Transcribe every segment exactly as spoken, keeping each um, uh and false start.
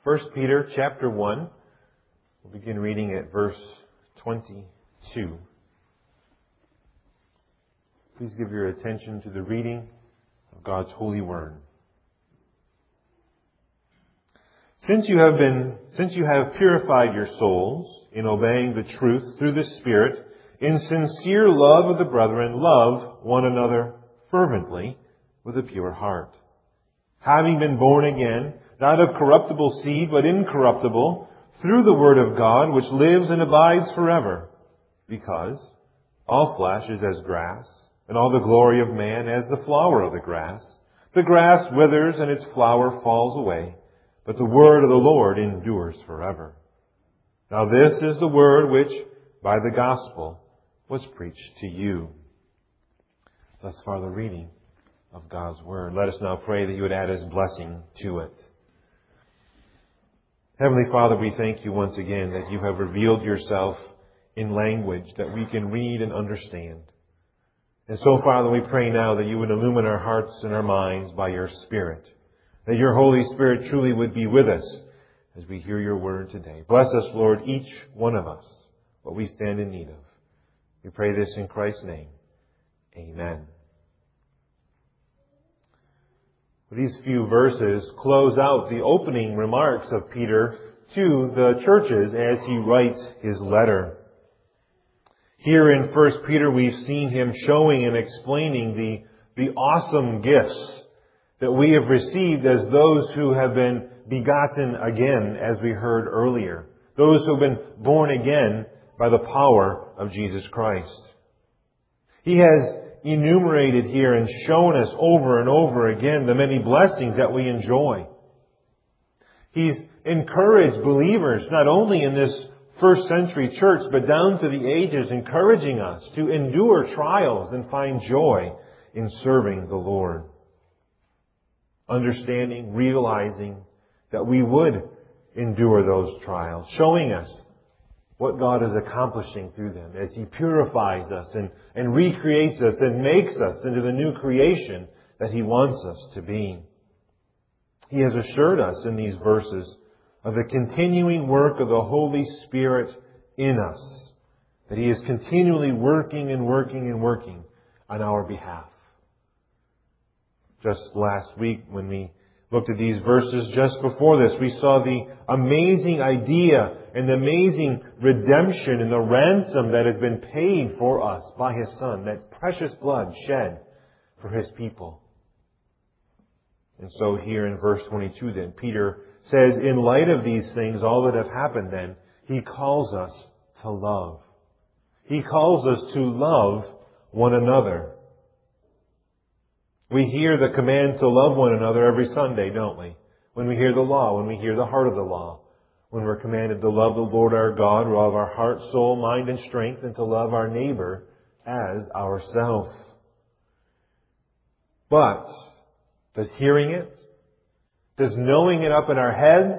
First Peter chapter one. We'll begin reading at verse twenty-two. Please give your attention to the reading of God's holy word. Since you have been, since you have purified your souls in obeying the truth through the Spirit, in sincere love of the brethren, love one another fervently with a pure heart. Having been born again, not of corruptible seed, but incorruptible, through the word of God, which lives and abides forever. Because all flesh is as grass, and all the glory of man as the flower of the grass. The grass withers and its flower falls away, but the word of the Lord endures forever. Now this is the word which, by the gospel, was preached to you. Thus far the reading of God's word. Let us now pray that you would add His blessing to it. Heavenly Father, we thank you once again that you have revealed yourself in language that we can read and understand. And so, Father, we pray now that you would illumine our hearts and our minds by your Spirit, that your Holy Spirit truly would be with us as we hear your word today. Bless us, Lord, each one of us, what we stand in need of. We pray this in Christ's name. Amen. These few verses close out the opening remarks of Peter to the churches as he writes his letter. Here in First Peter, we've seen him showing and explaining the, the awesome gifts that we have received as those who have been begotten again, as we heard earlier. Those who have been born again by the power of Jesus Christ. He has enumerated here and shown us over and over again the many blessings that we enjoy. He's encouraged believers, not only in this first century church, but down to the ages, encouraging us to endure trials and find joy in serving the Lord. Understanding, realizing that we would endure those trials, showing us what God is accomplishing through them as He purifies us and, and recreates us and makes us into the new creation that He wants us to be. He has assured us in these verses of the continuing work of the Holy Spirit in us, that He is continually working and working and working on our behalf. Just last week when we looked at these verses, just before this, we saw the amazing idea and the amazing redemption and the ransom that has been paid for us by His Son, that precious blood shed for His people. And so here in verse twenty-two then, Peter says, in light of these things, all that have happened then, he calls us to love. He calls us to love one another. We hear the command to love one another every Sunday, don't we? When we hear the law, when we hear the heart of the law. When we're commanded to love the Lord our God with all of our heart, soul, mind, and strength, and to love our neighbor as ourselves. But does hearing it, does knowing it up in our heads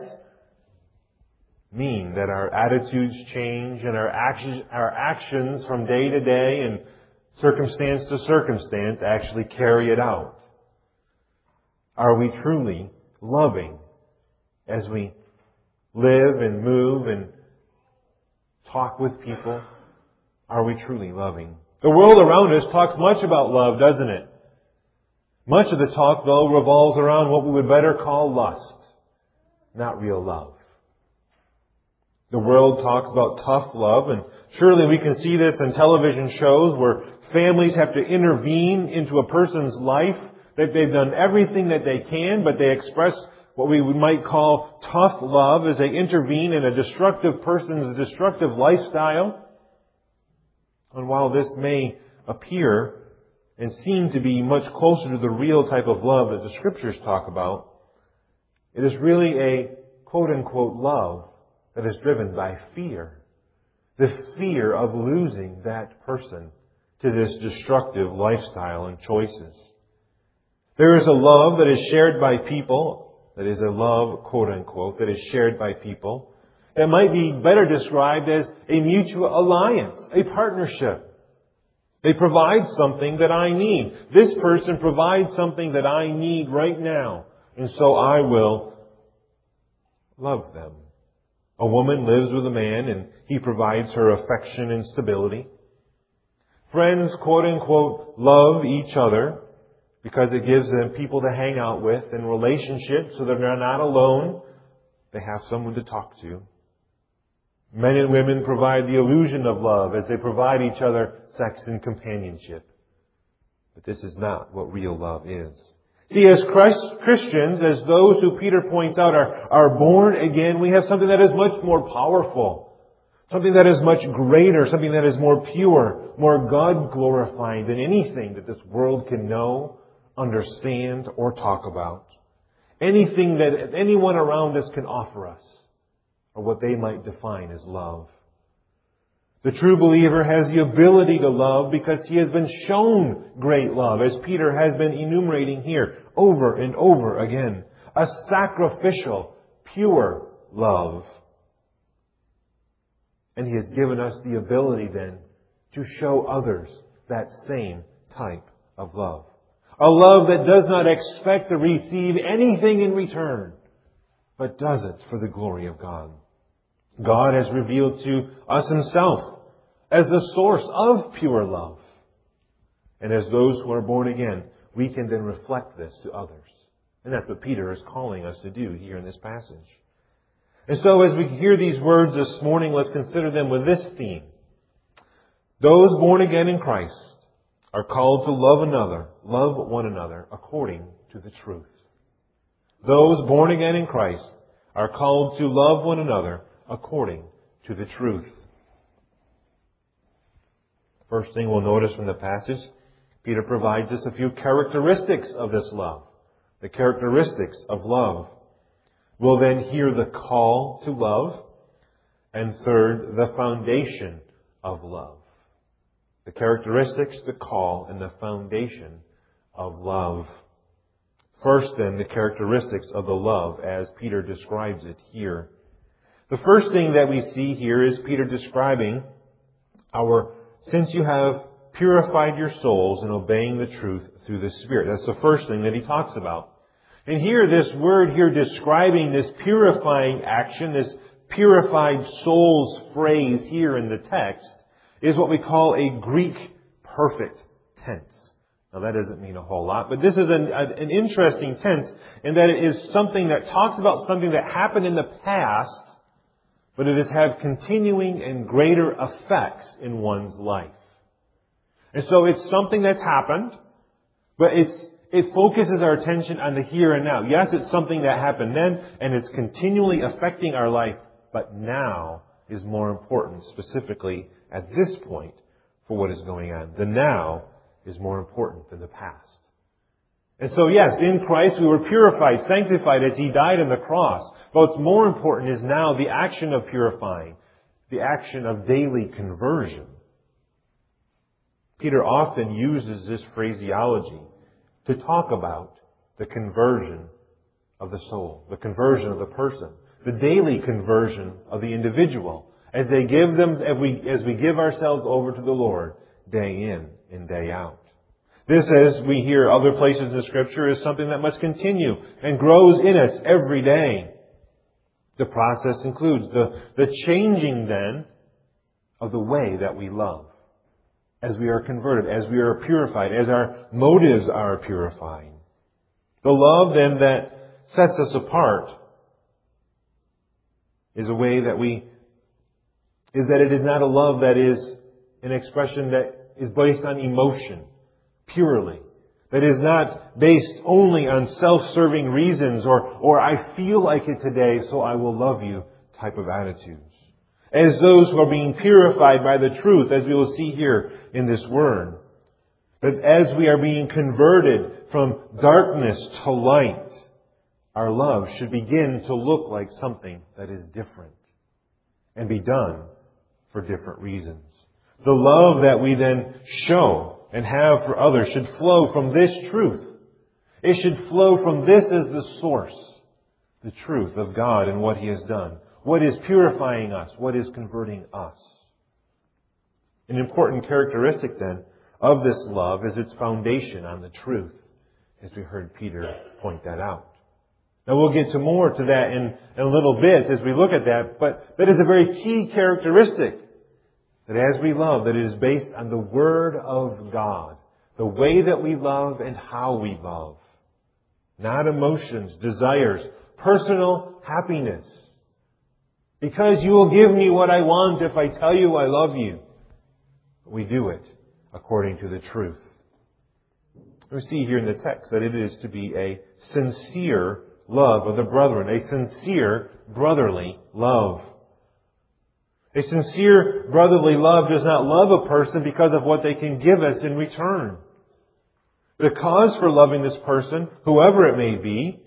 mean that our attitudes change and our actions, our actions from day to day and circumstance to circumstance actually carry it out? Are we truly loving as we live and move and talk with people? Are we truly loving? The world around us talks much about love, doesn't it? Much of the talk, though, revolves around what we would better call lust, not real love. The world talks about tough love, and surely we can see this in television shows where families have to intervene into a person's life, that they've done everything that they can, but they express what we might call tough love as they intervene in a destructive person's destructive lifestyle. And while this may appear and seem to be much closer to the real type of love that the Scriptures talk about, it is really a quote-unquote love that is driven by fear. The fear of losing that person to this destructive lifestyle and choices. There is a love that is shared by people, that is a love, quote-unquote, that is shared by people, that might be better described as a mutual alliance, a partnership. They provide something that I need. This person provides something that I need right now. And so I will love them. A woman lives with a man and he provides her affection and stability. Friends, quote unquote, love each other because it gives them people to hang out with and relationships so that they're not alone. They have someone to talk to. Men and women provide the illusion of love as they provide each other sex and companionship. But this is not what real love is. See, as Christ, Christians, as those who Peter points out are, are born again, we have something that is much more powerful, something that is much greater, something that is more pure, more God-glorifying than anything that this world can know, understand, or talk about. Anything that anyone around us can offer us, or what they might define as love. The true believer has the ability to love because he has been shown great love, as Peter has been enumerating here over and over again. A sacrificial, pure love. And He has given us the ability then to show others that same type of love. A love that does not expect to receive anything in return, but does it for the glory of God. God has revealed to us Himself as the source of pure love. And as those who are born again, we can then reflect this to others. And that's what Peter is calling us to do here in this passage. And so as we hear these words this morning, let's consider them with this theme. Those born again in Christ are called to love another, love one another according to the truth. Those born again in Christ are called to love one another according to the truth. First thing we'll notice from the passage, Peter provides us a few characteristics of this love. The characteristics of love. We'll then hear the call to love. And third, the foundation of love. The characteristics, the call, and the foundation of love. First then, the characteristics of the love as Peter describes it here. The first thing that we see here is Peter describing our since you have purified your souls in obeying the truth through the Spirit. That's the first thing that he talks about. And here, this word here describing this purifying action, this purified souls phrase here in the text, is what we call a Greek perfect tense. Now that doesn't mean a whole lot, but this is an, an interesting tense in that it is something that talks about something that happened in the past, but it has had continuing and greater effects in one's life. And so it's something that's happened, but it's it focuses our attention on the here and now. Yes, it's something that happened then, and it's continually affecting our life, but now is more important, specifically at this point, for what is going on. The now is more important than the past. And so yes, in Christ we were purified, sanctified as He died on the cross. But what's more important is now the action of purifying, the action of daily conversion. Peter often uses this phraseology to talk about the conversion of the soul, the conversion of the person, the daily conversion of the individual, as they give them, as we, as we give ourselves over to the Lord day in and day out. This, as we hear other places in the Scripture, is something that must continue and grows in us every day. The process includes the, the changing then of the way that we love as we are converted, as we are purified, as our motives are purifying. The love then that sets us apart is a way that we, is that it is not a love that is an expression that is based on emotion purely. That is not based only on self-serving reasons or, or I feel like it today, so I will love you type of attitudes. As those who are being purified by the truth, as we will see here in this word. That as we are being converted from darkness to light, our love should begin to look like something that is different and be done for different reasons. The love that we then show and have for others should flow from this truth. It should flow from this as the source, the truth of God and what He has done. What is purifying us? What is converting us? An important characteristic then of this love is its foundation on the truth, as we heard Peter point that out. Now we'll get to more to that in, in a little bit as we look at that, but that is a very key characteristic. That as we love, that it is based on the Word of God. The way that we love and how we love. Not emotions, desires, personal happiness. Because you will give me what I want if I tell you I love you. We do it according to the truth. We see here in the text that it is to be a sincere love of the brethren. A sincere brotherly love. A sincere brotherly love does not love a person because of what they can give us in return. The cause for loving this person, whoever it may be,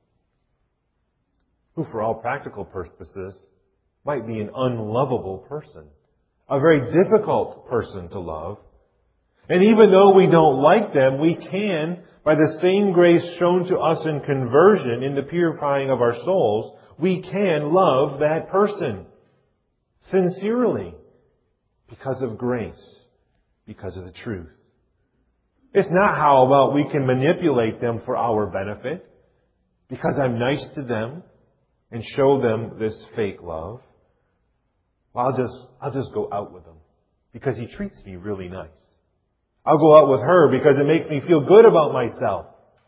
who for all practical purposes might be an unlovable person, a very difficult person to love. And even though we don't like them, we can, by the same grace shown to us in conversion, in the purifying of our souls, we can love that person sincerely because of grace, because of the truth. It's not how about we can manipulate them for our benefit because I'm nice to them and show them this fake love. Well, I'll just, I'll just go out with him because he treats me really nice. I'll go out with her because it makes me feel good about myself.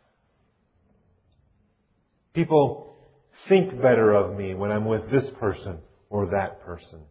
People think better of me when I'm with this person or that person.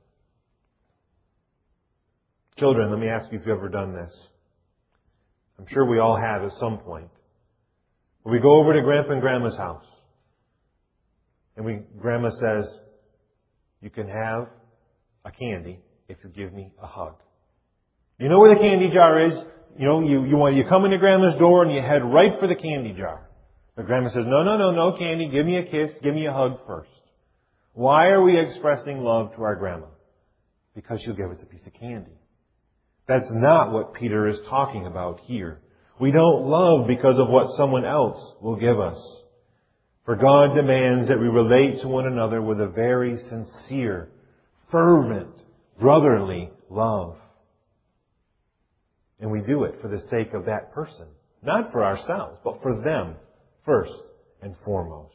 Children, let me ask you if you've ever done this. I'm sure we all have at some point. We go over to Grandpa and Grandma's house. And we, Grandma says, you can have a candy if you give me a hug. You know where the candy jar is? You know, you, you want, you come into Grandma's door and you head right for the candy jar. But Grandma says, no, no, no, no candy. Give me a kiss. Give me a hug first. Why are we expressing love to our grandma? Because she'll give us a piece of candy. That's not what Peter is talking about here. We don't love because of what someone else will give us. For God demands that we relate to one another with a very sincere, fervent, brotherly love. And we do it for the sake of that person. Not for ourselves, but for them first and foremost.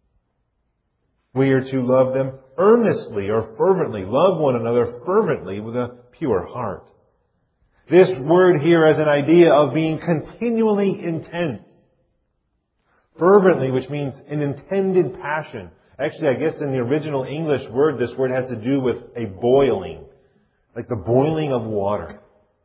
We are to love them earnestly or fervently. Love one another fervently with a pure heart. This word here has an idea of being continually intense. Fervently, which means an intended passion. Actually, I guess in the original English word, this word has to do with a boiling. Like the boiling of water.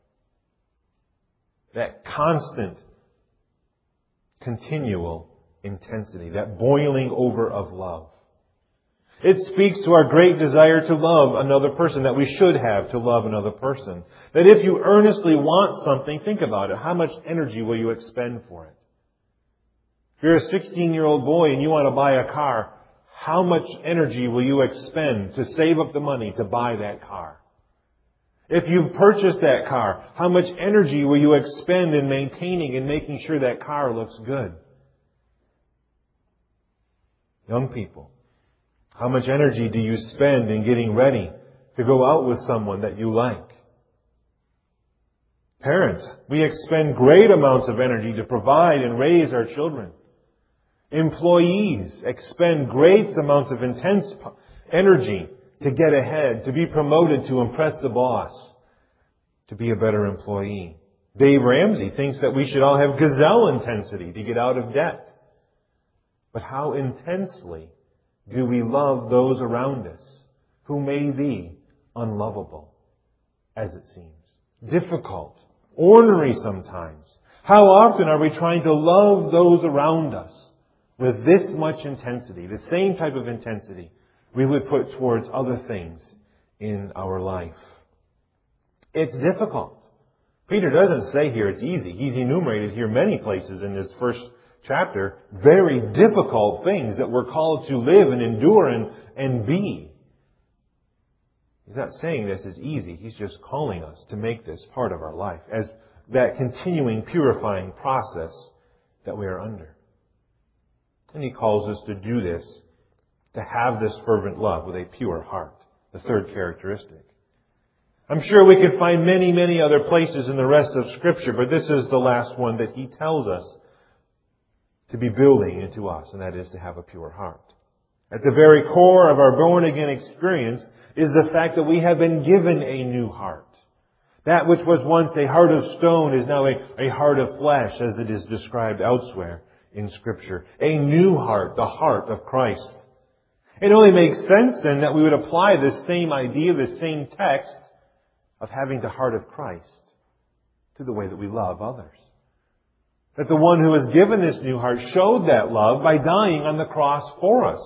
That constant, continual intensity. That boiling over of love. It speaks to our great desire to love another person, that we should have to love another person. That if you earnestly want something, think about it. How much energy will you expend for it? If you're a sixteen-year-old boy and you want to buy a car, how much energy will you expend to save up the money to buy that car? If you've purchased that car, how much energy will you expend in maintaining and making sure that car looks good? Young people, how much energy do you spend in getting ready to go out with someone that you like? Parents, we expend great amounts of energy to provide and raise our children. Employees expend great amounts of intense energy to get ahead, to be promoted, to impress the boss, to be a better employee. Dave Ramsey thinks that we should all have gazelle intensity to get out of debt. But how intensely do we love those around us who may be unlovable, as it seems? Difficult, ornery sometimes. How often are we trying to love those around us with this much intensity, the same type of intensity we would put towards other things in our life? It's difficult. Peter doesn't say here it's easy. He's enumerated here many places in this first chapter very difficult things that we're called to live and endure and, and be. He's not saying this is easy. He's just calling us to make this part of our life as that continuing purifying process that we are under. And he calls us to do this, to have this fervent love with a pure heart. The third characteristic. I'm sure we could find many, many other places in the rest of Scripture, but this is the last one that he tells us to be building into us, and that is to have a pure heart. At the very core of our born-again experience is the fact that we have been given a new heart. That which was once a heart of stone is now a, a heart of flesh, as it is described elsewhere in Scripture. A new heart, the heart of Christ. It only makes sense then that we would apply this same idea, this same text of having the heart of Christ to the way that we love others. That the one who has given this new heart showed that love by dying on the cross for us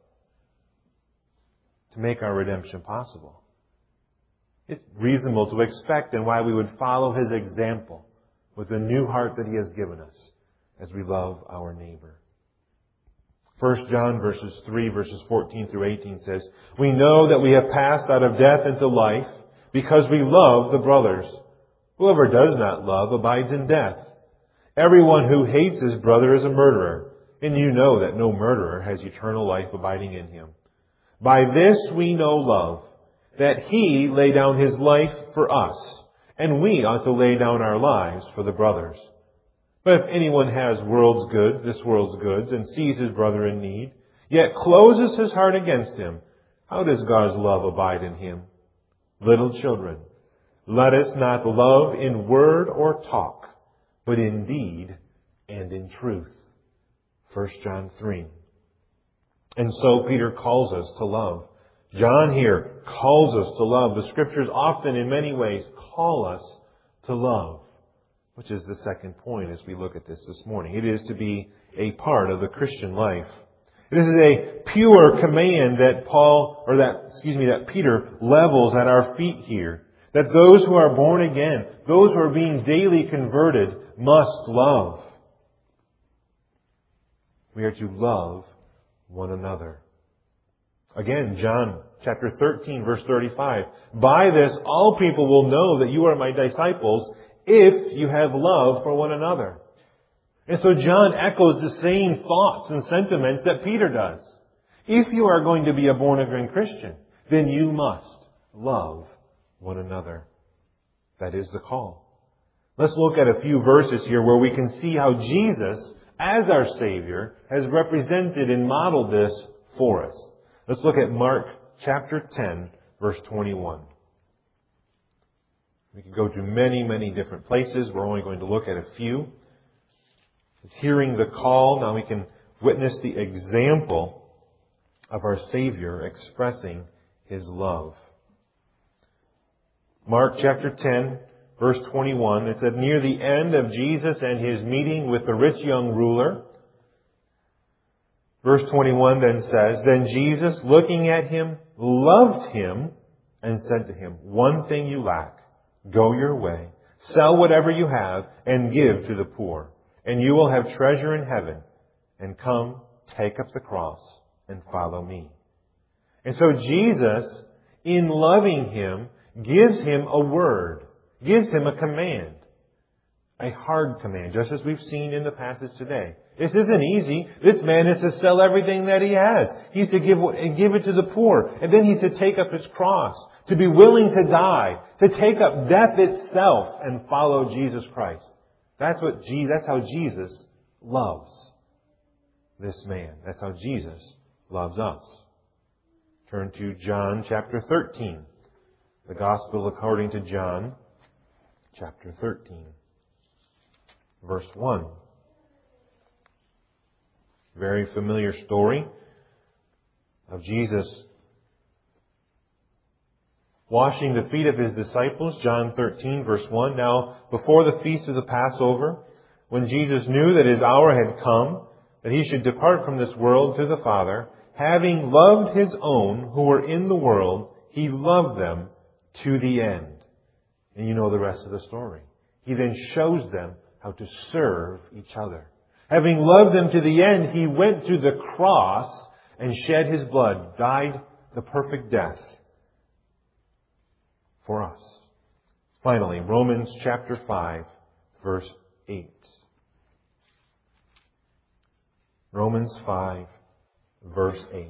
to make our redemption possible. It's reasonable to expect then why we would follow His example with the new heart that He has given us as we love our neighbor. First John verses three, verses fourteen through eighteen says, "We know that we have passed out of death into life because we love the brothers. Whoever does not love abides in death. Everyone who hates his brother is a murderer, and you know that no murderer has eternal life abiding in him. By this we know love, that He laid down His life for us, and we ought to lay down our lives for the brothers. But if anyone has world's goods, this world's goods, and sees his brother in need, yet closes his heart against him, how does God's love abide in him? Little children, let us not love in word or talk, but in deed and in truth." First John three. And so Peter calls us to love. John here calls us to love. The Scriptures often, in many ways, call us to love, which is the second point as we look at this this morning. It is to be a part of the Christian life. This is a pure command that Paul, or that, excuse me, that Peter levels at our feet here. That those who are born again, those who are being daily converted, must love. We are to love one another. Again, John chapter thirteen, verse thirty-five. "By this all people will know that you are my disciples, if you have love for one another." And so John echoes the same thoughts and sentiments that Peter does. If you are going to be a born-again Christian, then you must love one another. That is the call. Let's look at a few verses here where we can see how Jesus, as our Savior, has represented and modeled this for us. Let's look at Mark chapter ten, verse twenty-one. We could go to many, many different places. We're only going to look at a few. It's hearing the call. Now we can witness the example of our Savior expressing His love. Mark chapter ten, verse twenty-one. It said, "Near the end of Jesus and His meeting with the rich young ruler," verse twenty-one then says, "Then Jesus, looking at him, loved him and said to him, 'One thing you lack. Go your way, sell whatever you have, and give to the poor, and you will have treasure in heaven. And come, take up the cross, and follow me.'" And so Jesus, in loving him, gives him a word, gives him a command. A hard command, just as we've seen in the passage today. This isn't easy. This man is to sell everything that he has. He's to give, give it to the poor. And then he's to take up his cross, to be willing to die, to take up death itself and follow Jesus Christ. That's what Je- that's how Jesus loves this man. That's how Jesus loves us. Turn to John chapter thirteen. The Gospel according to John chapter thirteen. Verse one. Very familiar story of Jesus washing the feet of His disciples. John thirteen, verse one. "Now, before the feast of the Passover, when Jesus knew that His hour had come, that He should depart from this world to the Father, having loved His own who were in the world, He loved them to the end." And you know the rest of the story. He then shows them how to serve each other. Having loved them to the end, He went to the cross and shed His blood, died the perfect death for us. Finally, Romans chapter five, verse eight. Romans five, verse eight.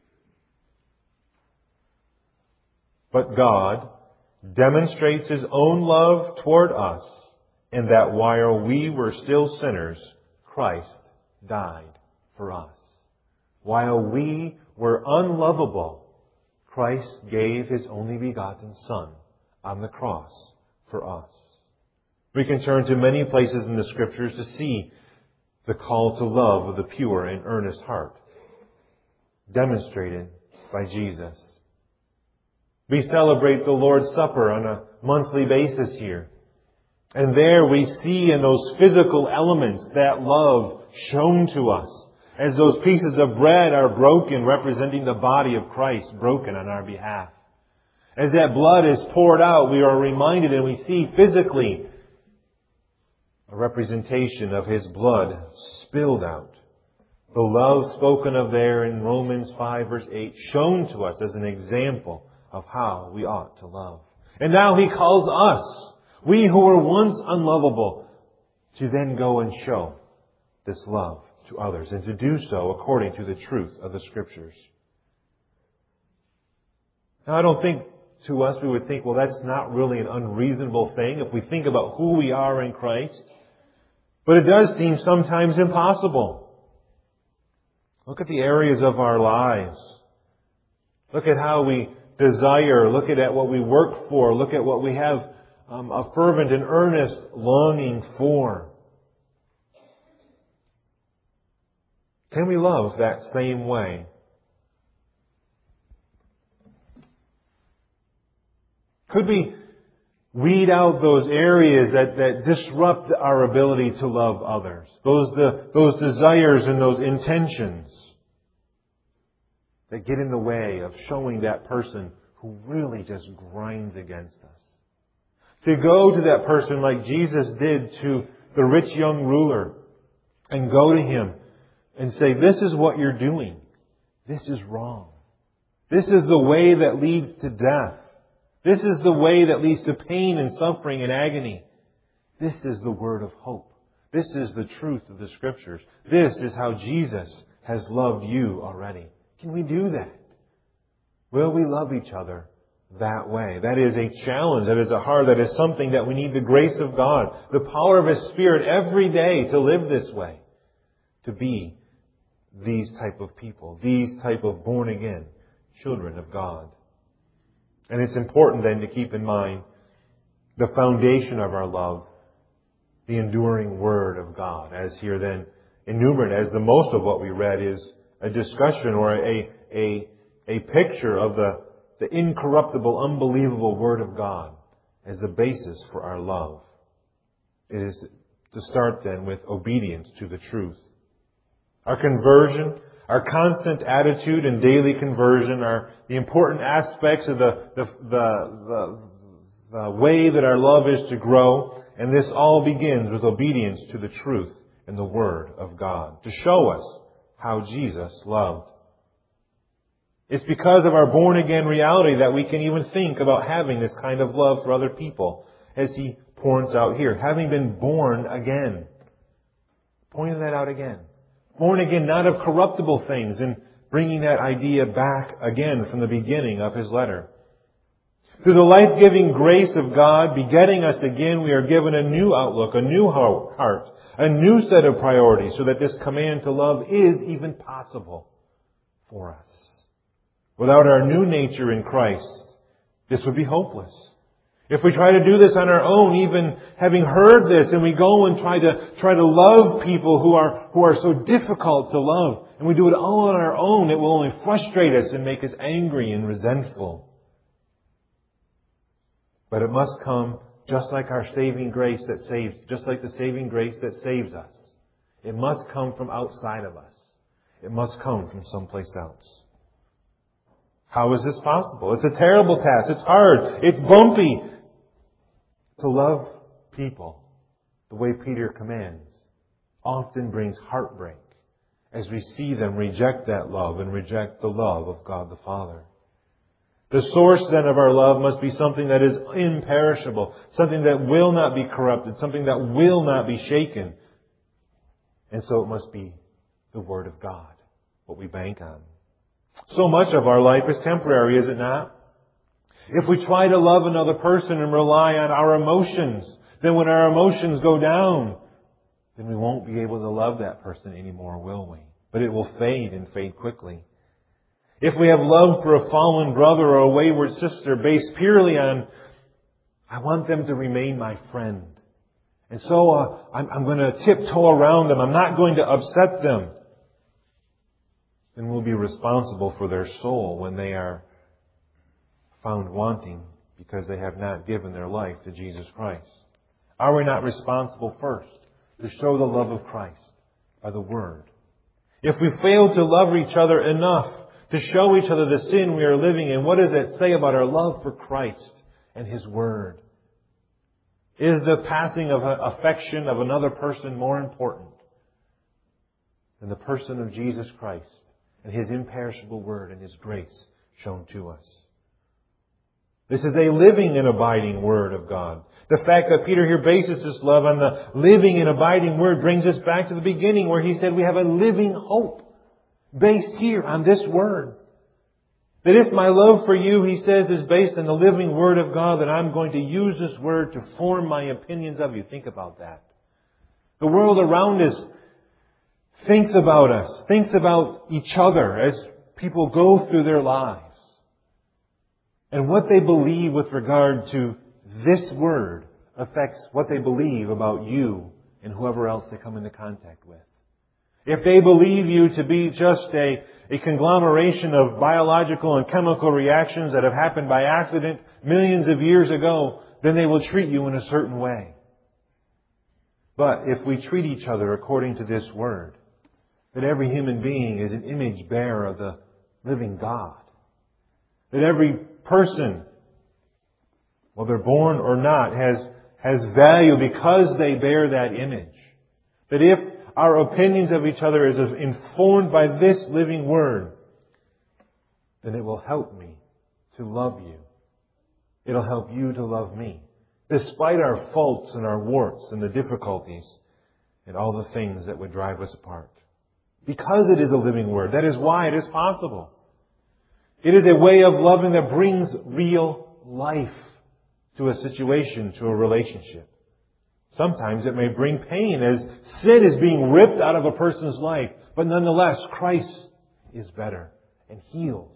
"But God demonstrates His own love toward us, in that while we were still sinners, Christ died for us. While we were unlovable, Christ gave His only begotten Son on the cross for us. We can turn to many places in the Scriptures to see the call to love with a pure and earnest heart, demonstrated by Jesus. We celebrate the Lord's Supper on a monthly basis here. And there we see in those physical elements that love shown to us, as those pieces of bread are broken, representing the body of Christ broken on our behalf. As that blood is poured out, we are reminded and we see physically a representation of His blood spilled out. The love spoken of there in Romans five verse eight, shown to us as an example of how we ought to love. And now He calls us, we who were once unlovable, to then go and show this love to others, and to do so according to the truth of the Scriptures. Now, I don't think to us we would think, well, that's not really an unreasonable thing if we think about who we are in Christ. But it does seem sometimes impossible. Look at the areas of our lives. Look at how we desire. Look at what we work for. Look at what we have um, a fervent and earnest longing for. Can we love that same way? Could we weed out those areas that, that disrupt our ability to love others? Those, the, those desires and those intentions that get in the way of showing that person who really just grinds against us. To go to that person like Jesus did to the rich young ruler and go to him and say, this is what you're doing. This is wrong. This is the way that leads to death. This is the way that leads to pain and suffering and agony. This is the word of hope. This is the truth of the Scriptures. This is how Jesus has loved you already. Can we do that? Will we love each other that way? That is a challenge. That is a hard. That is something that we need the grace of God, the power of His Spirit every day to live this way. To be these type of people. These type of born again children of God. And it's important then to keep in mind the foundation of our love, the enduring Word of God. As here then enumerated, as the most of what we read is a discussion or a, a, a picture of the, the incorruptible, unbelievable Word of God as the basis for our love. It is to start then with obedience to the truth. Our conversion, our constant attitude and daily conversion are the important aspects of the, the, the, the, the way that our love is to grow. And this all begins with obedience to the truth and the Word of God, to show us how Jesus loved. It's because of our born-again reality that we can even think about having this kind of love for other people, as he points out here. Having been born again. Pointing that out again. Born again, not of corruptible things, and bringing that idea back again from the beginning of his letter. Through the life-giving grace of God begetting us again, we are given a new outlook, a new heart, a new set of priorities, so that this command to love is even possible for us. Without our new nature in Christ, this would be hopeless. If we try to do this on our own, even having heard this, and we go and try to try to love people who are who are so difficult to love, and we do it all on our own, it will only frustrate us and make us angry and resentful. But it must come just like our saving grace that saves, just like the saving grace that saves us. It must come from outside of us. It must come from someplace else. How is this possible? It's a terrible task. It's hard. It's bumpy. To love people the way Peter commands often brings heartbreak as we see them reject that love and reject the love of God the Father. The source then of our love must be something that is imperishable, something that will not be corrupted, something that will not be shaken. And so it must be the Word of God, what we bank on. So much of our life is temporary, is it not? If we try to love another person and rely on our emotions, then when our emotions go down, then we won't be able to love that person anymore, will we? But it will fade and fade quickly. If we have love for a fallen brother or a wayward sister based purely on, I want them to remain my friend, and so uh, I'm, I'm going to tiptoe around them, I'm not going to upset them, then we'll be responsible for their soul when they are found wanting because they have not given their life to Jesus Christ. Are we not responsible first to show the love of Christ by the Word? If we fail to love each other enough to show each other the sin we are living in, what does that say about our love for Christ and His Word? Is the passing of affection of another person more important than the person of Jesus Christ and His imperishable Word and His grace shown to us? This is a living and abiding Word of God. The fact that Peter here bases this love on the living and abiding Word brings us back to the beginning where he said we have a living hope based here on this Word. That if my love for you, he says, is based on the living Word of God, then I'm going to use this Word to form my opinions of you. Think about that. The world around us thinks about us, thinks about each other as people go through their lives. And what they believe with regard to this Word affects what they believe about you and whoever else they come into contact with. If they believe you to be just a, a conglomeration of biological and chemical reactions that have happened by accident millions of years ago, then they will treat you in a certain way. But if we treat each other according to this Word, that every human being is an image bearer of the living God, that every person, whether born or not, has, has value because they bear that image. That if our opinions of each other is informed by this living Word, then it will help me to love you. It'll help you to love me, despite our faults and our warts and the difficulties and all the things that would drive us apart. Because it is a living Word. That is why it is possible. It is a way of loving that brings real life to a situation, to a relationship. Sometimes it may bring pain as sin is being ripped out of a person's life. But nonetheless, Christ is better and heals.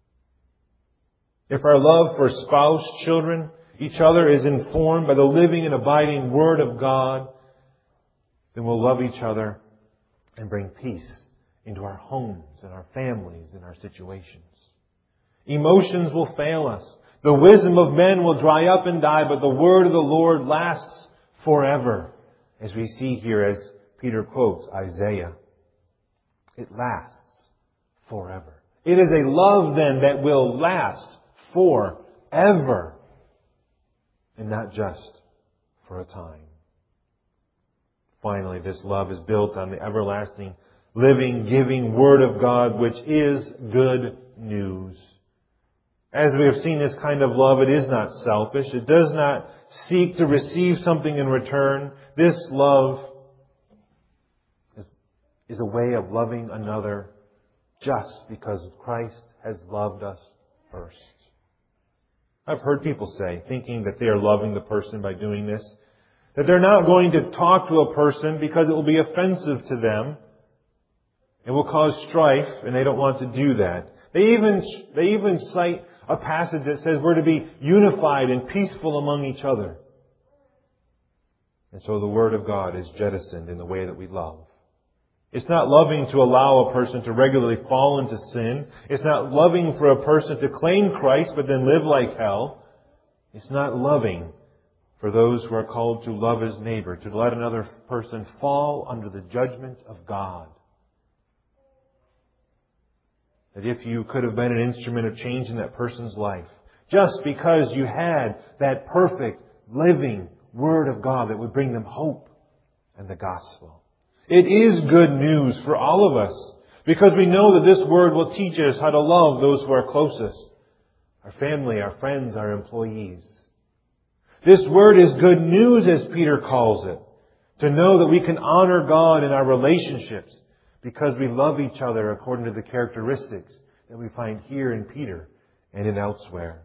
If our love for spouse, children, each other is informed by the living and abiding Word of God, then we'll love each other and bring peace into our homes and our families and our situations. Emotions will fail us. The wisdom of men will dry up and die, but the Word of the Lord lasts forever. As we see here as Peter quotes Isaiah. It lasts forever. It is a love then that will last forever. And not just for a time. Finally, this love is built on the everlasting, living, giving Word of God, which is good news. As we have seen this kind of love, it is not selfish. It does not seek to receive something in return. This love is, is a way of loving another just because Christ has loved us first. I've heard people say, thinking that they are loving the person by doing this, that they're not going to talk to a person because it will be offensive to them. It will cause strife, and they don't want to do that. They even, they even cite a passage that says we're to be unified and peaceful among each other. And so the Word of God is jettisoned in the way that we love. It's not loving to allow a person to regularly fall into sin. It's not loving for a person to claim Christ but then live like hell. It's not loving for those who are called to love his neighbor, to let another person fall under the judgment of God. That if you could have been an instrument of change in that person's life, just because you had that perfect, living Word of God that would bring them hope and the gospel. It is good news for all of us, because we know that this Word will teach us how to love those who are closest, our family, our friends, our employees. This Word is good news, as Peter calls it, to know that we can honor God in our relationships, because we love each other according to the characteristics that we find here in Peter and in elsewhere.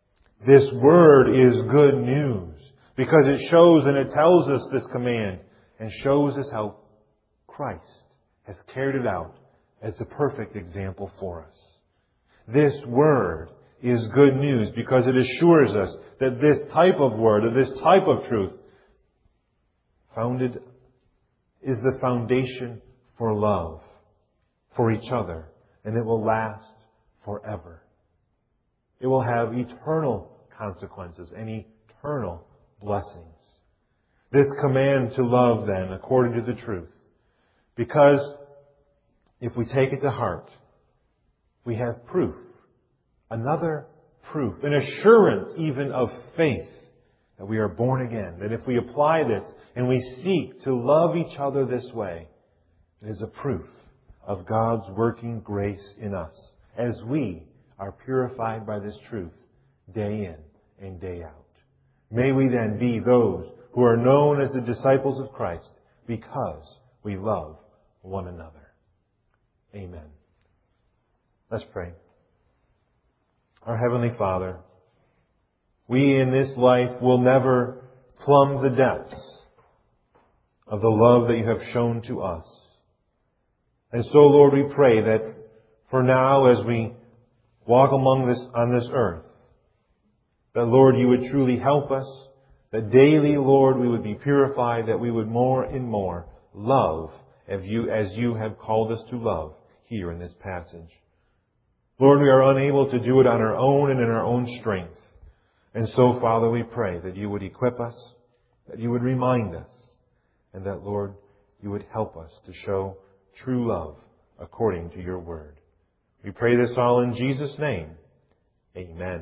This Word is good news because it shows and it tells us this command. and shows us how Christ has carried it out as the perfect example for us. This Word is good news because it assures us that this type of Word, or this type of truth, founded is the foundation for love for each other, and it will last forever. It will have eternal consequences and eternal blessings. This command to love, then, according to the truth, because if we take it to heart, we have proof, another proof, an assurance even of faith that we are born again, that if we apply this and we seek to love each other this way, it is a proof of God's working grace in us as we are purified by this truth day in and day out. May we then be those who are known as the disciples of Christ because we love one another. Amen. Let's pray. Our Heavenly Father, we in this life will never plumb the depths of the love that you have shown to us. And so, Lord, we pray that for now, as we walk among this, on this earth, that, Lord, you would truly help us, that daily, Lord, we would be purified, that we would more and more love as you, as you have called us to love here in this passage. Lord, we are unable to do it on our own and in our own strength. And so, Father, we pray that you would equip us, that you would remind us, and that, Lord, you would help us to show true love according to your word. We pray this all in Jesus' name. Amen.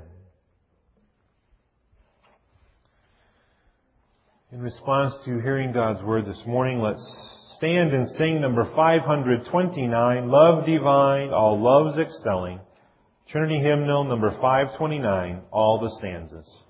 In response to hearing God's word this morning, let's stand and sing number five hundred twenty-nine, Love Divine, All Loves Excelling. Trinity Hymnal number five twenty-nine, all the stanzas.